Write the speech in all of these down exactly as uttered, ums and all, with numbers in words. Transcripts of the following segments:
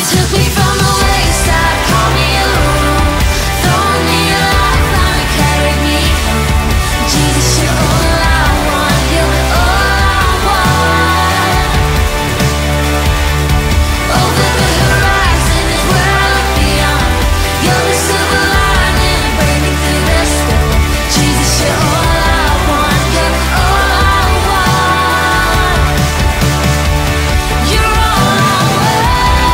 Took me from the wayside, called me a hero, thrown me a lifeline and carried me home. Jesus, you're all I want, you're all I want. Over the horizon is where I look beyond. You're the silver lining, bring me through the storm. Jesus, you're all I want, you're all I want. You're all I want.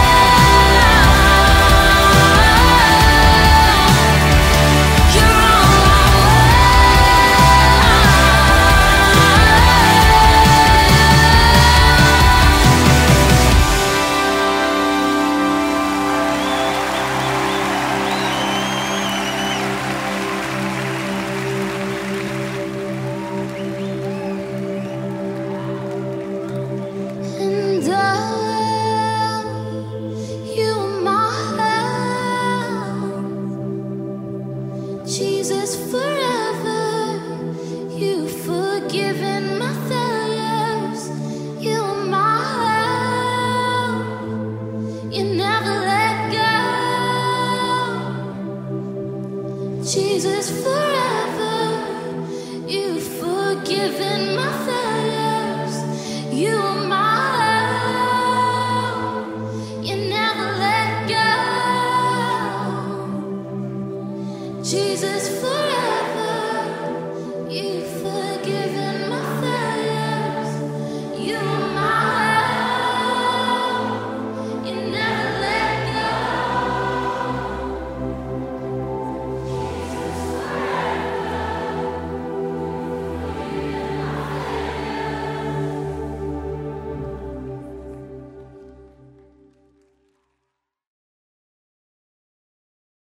You're all I And I, you are my help. Jesus, forever. You've forgiven my failures. You are my help. You never let go. Jesus, forever.